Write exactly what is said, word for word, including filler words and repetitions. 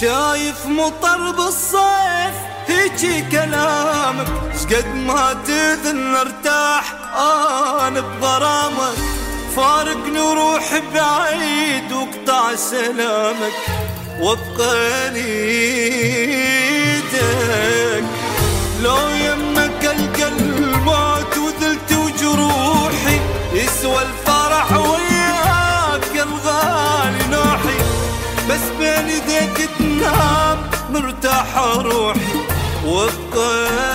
شايف مطر بالصيف هيجي كلامك، شقد ما تذن ارتاح انا بغرامك. فارقني وروح بعيد واقطع سلامك وابقى ليدك. لو يمك القى الموت وذلت وجروحي، يسوى الفرح وياك يا الغالي نوحي. بس بين يديك تنام مرتاح روحي وابقى